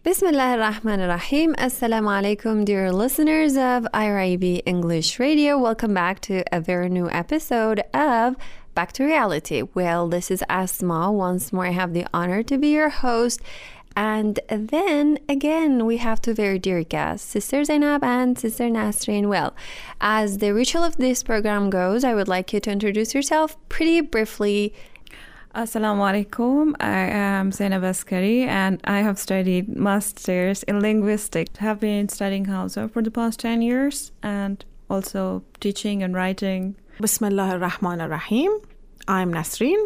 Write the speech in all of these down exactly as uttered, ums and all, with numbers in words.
Bismillah ar-Rahman ar-Rahim. Assalamu alaikum, dear listeners of I R I B English Radio. Welcome back to a very new episode of Back to Reality. Well, this is Asma. Once more, I have the honor to be your host. And then again, we have two very dear guests, Sister Zainab and Sister Nasreen. Well, as the ritual of this program goes, I would like you to introduce yourself pretty briefly. Assalamu alaikum. I am Zainab Askari and I have studied Masters in Linguistics. Have been studying Hausa for the past ten years and also teaching and writing. Bismillah ar-Rahman ar-Rahim. I'm Nasreen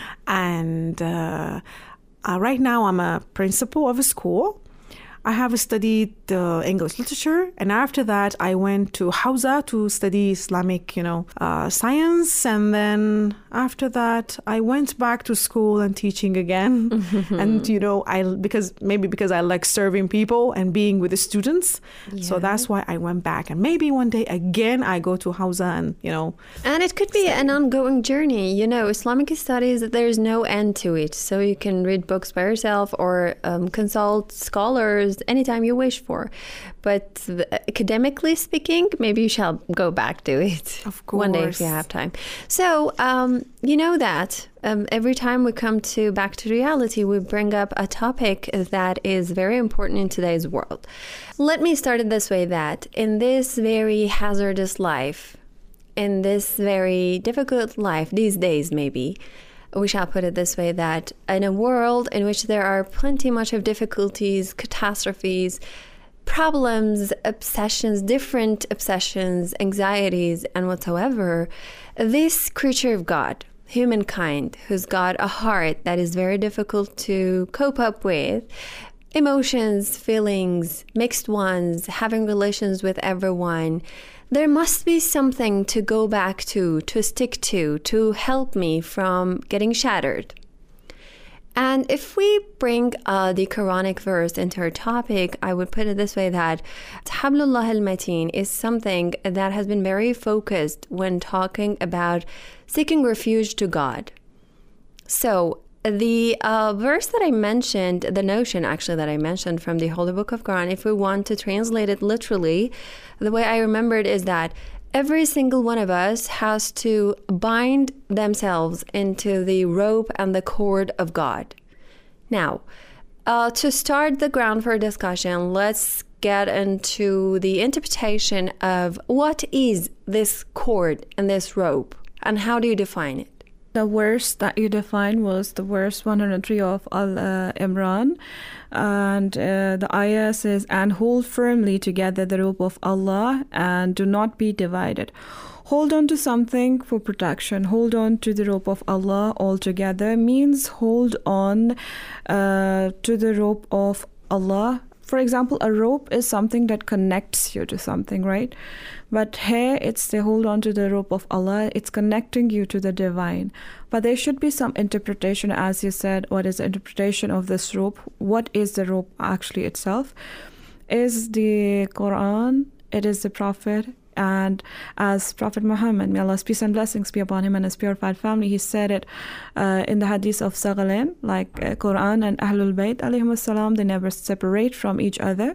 and uh, uh, right now I'm a principal of a school. I have studied uh, English literature, and after that I went to Hausa to study Islamic, you know, uh, science, and then after that I went back to school and teaching again. Mm-hmm. And you know, I because maybe because I like serving people and being with the students, yeah. So that's why I went back. And maybe one day again I go to Hausa and you know. And it could be study. An ongoing journey. You know, Islamic studies, there's no end to it. So you can read books by yourself or um, consult scholars anytime you wish for. But academically speaking, maybe you shall go back to it. Of course. One day if you have time. So, um, you know that um, every time we come to Back to Reality, we bring up a topic that is very important in today's world. Let me start it this way, that in this very hazardous life, in this very difficult life, these days maybe, we shall put it this way, that in a world in which there are plenty much of difficulties, catastrophes, problems, obsessions, different obsessions, anxieties, and whatsoever, this creature of God, humankind, who's got a heart that is very difficult to cope up with, emotions, feelings, mixed ones, having relations with everyone, there must be something to go back to, to stick to, to help me from getting shattered. And if we bring uh, the Quranic verse into our topic, I would put it this way, that Hablullah al-Mateen is something that has been very focused when talking about seeking refuge to God. So the uh, verse that I mentioned, the notion actually that I mentioned from the Holy Book of Quran, if we want to translate it literally, the way I remembered is that every single one of us has to bind themselves into the rope and the cord of God. Now, uh, to start the ground for discussion, let's get into the interpretation of what is this cord and this rope, and how do you define it? The verse that you defined was the verse one hundred three of Al-Imran. And uh, the ayah says, and hold firmly together the rope of Allah and do not be divided. Hold on to something for protection. Hold on to the rope of Allah altogether means hold on uh, to the rope of Allah. For example, a rope is something that connects you to something, right? But here it's the hold on to the rope of Allah. It's connecting you to the divine. But there should be some interpretation, as you said. What is the interpretation of this rope? What is the rope actually itself? Is the Quran, it is the Prophet. And as Prophet Muhammad, may Allah's peace and blessings be upon him and his purified family, he said it uh, in the hadith of Saghalain, like uh, Quran and Ahlul Bayt, alayhim salam, they never separate from each other.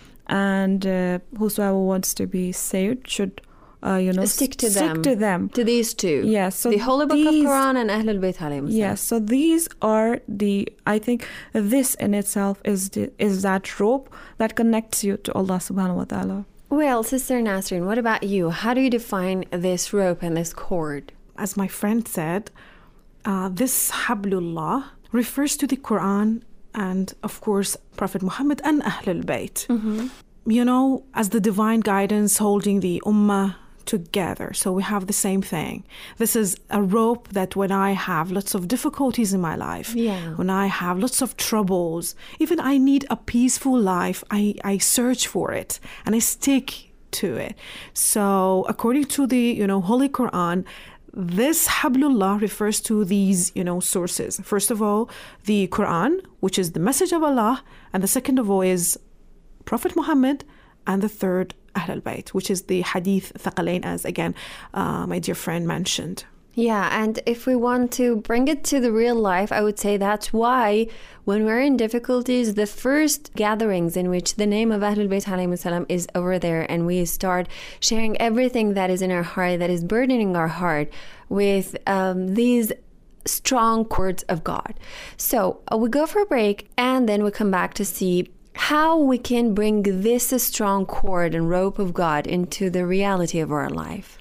And uh, whosoever wants to be saved should, uh, you know, stick to stick them. to them. To these two. Yes. So the Holy Book these, of Quran and Ahlul Bayt alayhim salam. Yes. So these are the, I think this in itself is the, is that rope that connects you to Allah subhanahu wa ta'ala. Well, Sister Nasreen, what about you? How do you define this rope and this cord? As my friend said, uh, this Hablullah refers to the Quran and, of course, Prophet Muhammad and Ahlul Bayt. Mm-hmm. You know, as the divine guidance holding the Ummah together. So we have the same thing. This is a rope that when I have lots of difficulties in my life, yeah. when I have lots of troubles, even I need a peaceful life, I, I search for it and I stick to it. So according to the, you know, Holy Quran, this Hablullah refers to these, you know, sources. First of all, the Quran, which is the message of Allah, and the second of all is Prophet Muhammad, and the third Ahlul Bayt, which is the Hadith Thaqalain, as again uh, my dear friend mentioned. Yeah, and if we want to bring it to the real life, I would say that's why when we're in difficulties, the first gatherings in which the name of Ahlul Bayt alayhi salam is over there, and we start sharing everything that is in our heart, that is burdening our heart with um, these strong cords of God. So uh, we go for a break, and then we come back to see how we can bring this strong cord and rope of God into the reality of our life.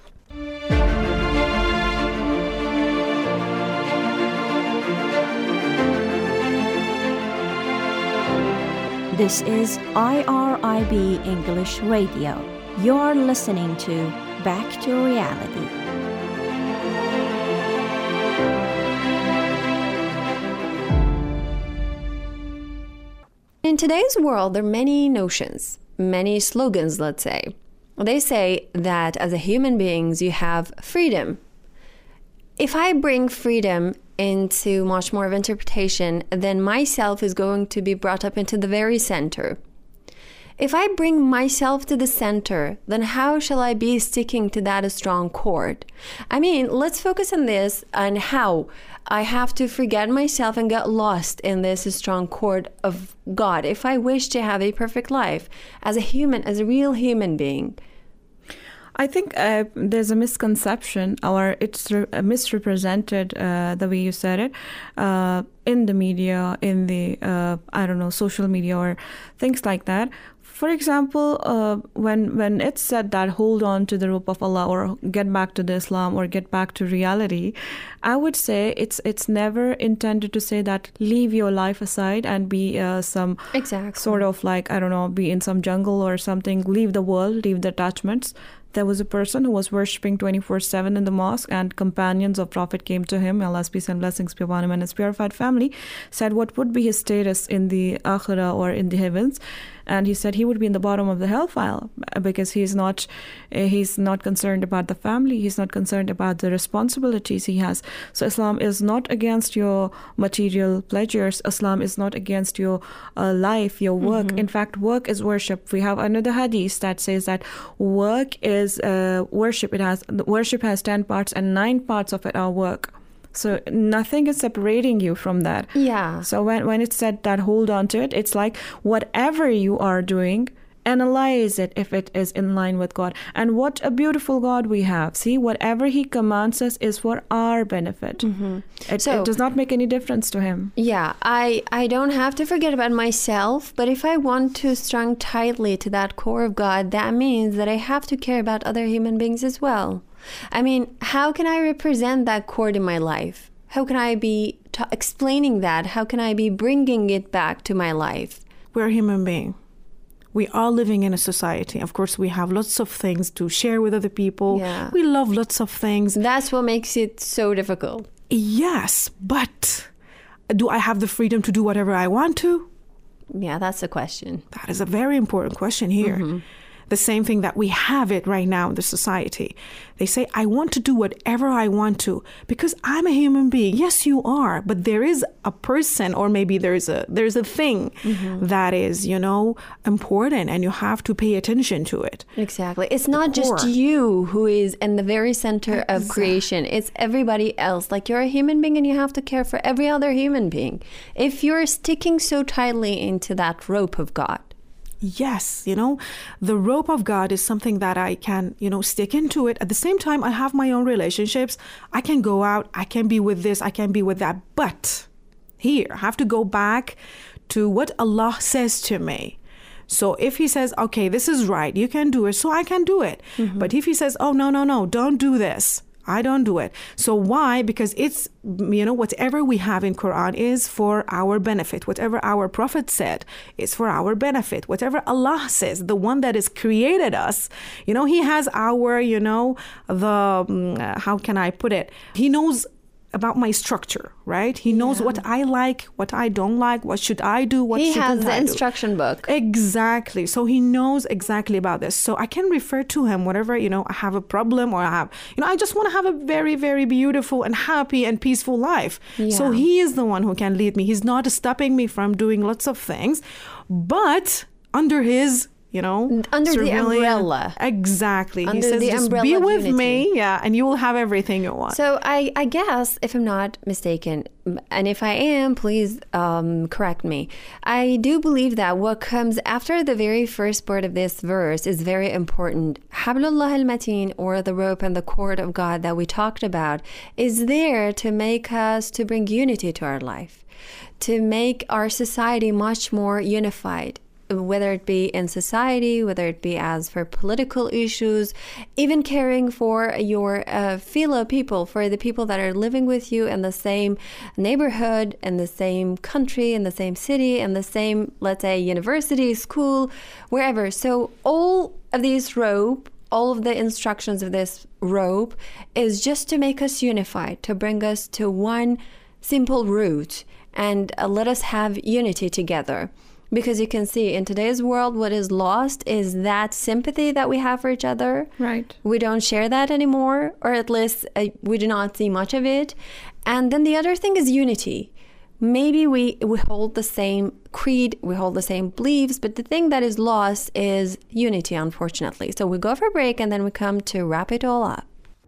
This is I R I B English Radio. You're listening to Back to Reality. In today's world, there are many notions, many slogans, let's say. They say that as a human beings, you have freedom. If I bring freedom into much more of interpretation, then myself is going to be brought up into the very center. If I bring myself to the center, then how shall I be sticking to that strong cord? I mean, let's focus on this and how I have to forget myself and get lost in this strong cord of God if I wish to have a perfect life as a human, as a real human being. I think uh, there's a misconception, or it's re- misrepresented uh, the way you said it, uh, in the media, in the, uh, I don't know, social media or things like that. For example, uh, when when it's said that hold on to the rope of Allah or get back to the Islam or get back to reality, I would say it's it's never intended to say that leave your life aside and be uh, some exactly. sort of like, I don't know, be in some jungle or something, leave the world, leave the attachments. There was a person who was worshipping twenty-four seven in the mosque, and companions of Prophet came to him, Allah's peace and blessings be upon him and his purified family, said what would be his status in the akhirah or in the heavens. And he said he would be in the bottom of the hellfire because he's not he's not concerned about the family. He's not concerned about the responsibilities he has. So Islam is not against your material pleasures. Islam is not against your uh, life, your work. Mm-hmm. In fact, work is worship. We have another hadith that says that work is uh, worship. It has worship has ten parts, and nine parts of it are work. So nothing is separating you from that. Yeah. So when, when it's said that hold on to it, it's like whatever you are doing, analyze it if it is in line with God. And what a beautiful God we have. See, whatever he commands us is for our benefit. Mm-hmm. It, so, it does not make any difference to him. Yeah, I, I don't have to forget about myself, but if I want to strung tightly to that core of God, that means that I have to care about other human beings as well. I mean, how can I represent that cord in my life? How can I be t- explaining that? How can I be bringing it back to my life? We're a human being. We are living in a society. Of course, we have lots of things to share with other people. Yeah. We love lots of things. That's what makes it so difficult. Yes, but do I have the freedom to do whatever I want to? Yeah, that's the question. That is a very important question here. Mm-hmm. The same thing that we have it right now in the society. They say, I want to do whatever I want to because I'm a human being. Yes, you are. But there is a person, or maybe there's a there's a thing mm-hmm. that is, you know, important, and you have to pay attention to it. Exactly. It's not just you who is in the very center exactly. of creation. It's everybody else. Like, you're a human being and you have to care for every other human being. If you're sticking so tightly into that rope of God. Yes, you know, the rope of God is something that I can, you know, stick into it. At the same time, I have my own relationships. I can go out. I can be with this. I can be with that. But here, I have to go back to what Allah says to me. So if he says, okay, this is right, you can do it, so I can do it. Mm-hmm. But if he says, oh, no, no, no, don't do this, I don't do it. So why? Because it's, you know, whatever we have in Quran is for our benefit. Whatever our Prophet said is for our benefit. Whatever Allah says, the one that has created us, you know, he has our, you know, the, um, uh, how can I put it? He knows about my structure, right? He knows yeah. what I like, what I don't like, what should I do, what he shouldn't I do. He has the instruction book. Exactly. So he knows exactly about this. So I can refer to him whenever, you know, I have a problem or I have, you know, I just want to have a very, very beautiful and happy and peaceful life. Yeah. So he is the one who can lead me. He's not stopping me from doing lots of things, but under his, you know, under the surveillance. umbrella. Exactly. Under he says, the just umbrella be of with unity. me, yeah, and you will have everything you want. So I, I guess, if I'm not mistaken, and if I am, please um, correct me. I do believe that what comes after the very first part of this verse is very important. Hablullah al-Mateen, or the rope and the cord of God that we talked about, is there to make us, to bring unity to our life, to make our society much more unified. Whether it be in society, whether it be as for political issues, even caring for your uh, fellow people, for the people that are living with you in the same neighborhood, in the same country, in the same city, in the same, let's say, university, school, wherever. So all of these rope, all of the instructions of this rope is just to make us unified, to bring us to one simple root and uh, let us have unity together. Because you can see in today's world, what is lost is that sympathy that we have for each other. Right. We don't share that anymore, or at least uh, we do not see much of it. And then the other thing is unity. Maybe we, we hold the same creed, we hold the same beliefs, but the thing that is lost is unity, unfortunately. So we go for a break and then we come to wrap it all up.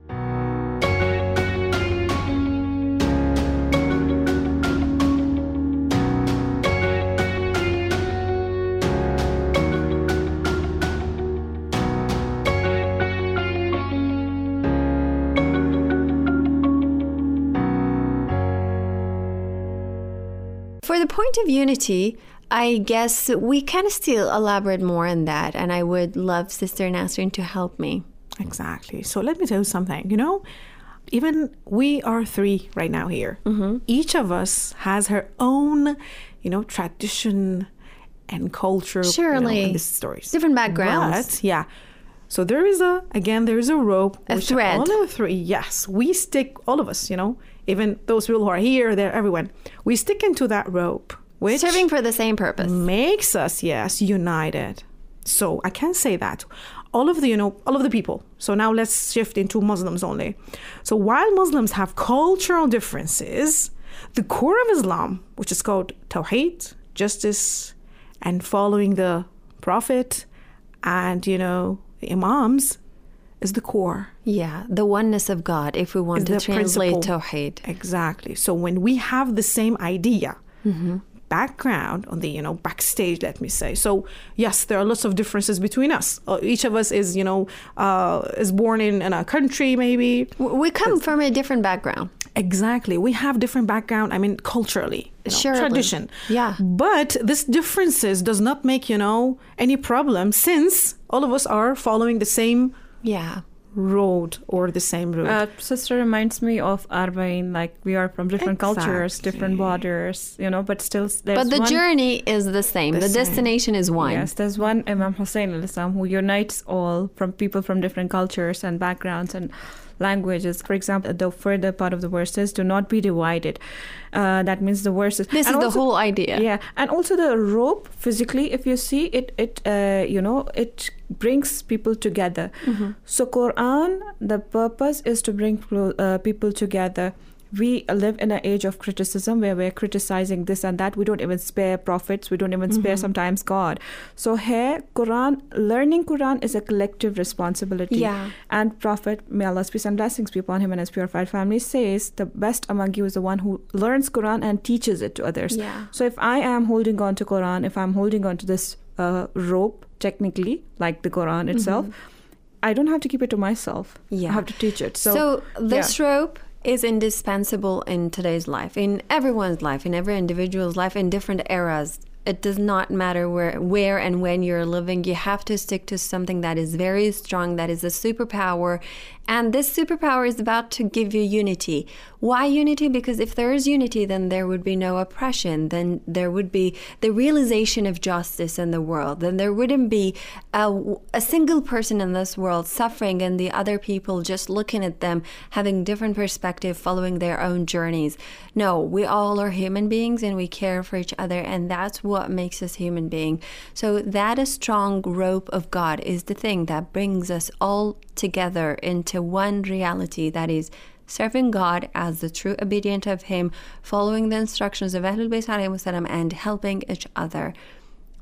For the point of unity, I guess we can still elaborate more on that, and I would love Sister Nasreen to help me. Exactly. So let me tell you something. You know, even we are three right now here. Mm-hmm. Each of us has her own, you know, tradition and culture. Surely. You know, in these stories. Different backgrounds. But, yeah. So there is a, again, there is a rope. A which thread. All of the three, yes. We stick, all of us, you know, even those people who are here, there, everyone. We stick into that rope, which Serving for the same purpose. makes us, yes, united. So I can say that. All of the, you know, all of the people. So now let's shift into Muslims only. So while Muslims have cultural differences, the core of Islam, which is called Tawheed, justice, and following the Prophet and, you know, the Imams, is the core. Yeah, the oneness of God, if we want Is to the translate principle. Tawheed. Exactly. So when we have the same idea, Mm-hmm. background on the, you know, backstage, let me say. So yes, there are lots of differences between us. Uh, each of us is, you know, uh, is born in, in a country maybe. W- We come from a different background. Exactly. We have different background, I mean, culturally, you know, Surely. tradition. Yeah. But this differences does not make, you know, any problem, since all of us are following the same Yeah. road or the same route. Uh, sister reminds me of Arbain, like we are from different cultures, different Exactly. borders, you know, but still there's But the one, journey is the same. The The, same. destination is one. Yes, there's one Imam Hussein al-Islam who unites all from people from different cultures and backgrounds and languages. For example, the further part of the verse says, do not be divided. Uh, that means the verse is... This and is the also- whole idea. Yeah, and also the rope, physically, if you see it, it uh, you know, it brings people together. Mm-hmm. So Quran, the purpose is to bring uh, people together. We live in an age of criticism where we're criticizing this and that. We don't even spare prophets. We don't even spare Mm-hmm. sometimes God. So here, Quran, learning Quran is a collective responsibility. Yeah. And Prophet, may Allah's peace and blessings be upon him and his purified family, says the best among you is the one who learns Quran and teaches it to others. Yeah. So if I am holding on to Quran, if I'm holding on to this uh, rope, technically, like the Quran itself, I don't have to keep it to myself. Mm-hmm. Yeah. I have to teach it. So, So, this yeah. rope is indispensable in today's life, in everyone's life, in every individual's life, in different eras. It does not matter where, where and when you're living. You have to stick to something that is very strong, that is a superpower. And this superpower is about to give you unity. Why unity? Because if there is unity, then there would be no oppression. Then there would be the realization of justice in the world. Then there wouldn't be a, a single person in this world suffering and the other people just looking at them, having different perspective, following their own journeys. No, we all are human beings and we care for each other, and that's what makes us human being. So that a strong rope of God is the thing that brings us all together into one reality, that is serving God as the true obedient of Him, following the instructions of Ahlul Bayt alayhi wasallam, and helping each other.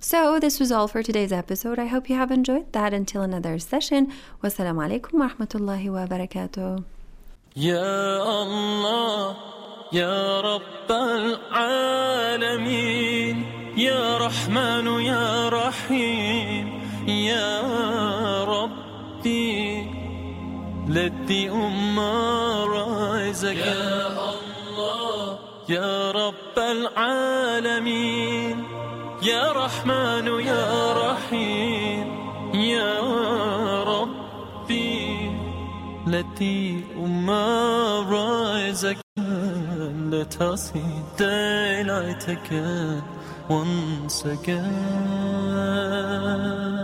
So this was all for today's episode. I hope you have enjoyed that. Until another session. Wassalamu alaikum wa rahmatullahi wa barakatuh. Ya Allah, Ya Rabb al-Alamin, Ya Rahman, Ya Rahim, Ya Rabbi, let the Ummah rise again. Ya Allah, Ya Rabb al-Alamin, Ya Rahman, Ya Rahim, Ya Rabbi, let the Ummah rise again. Let us see daylight again, once again.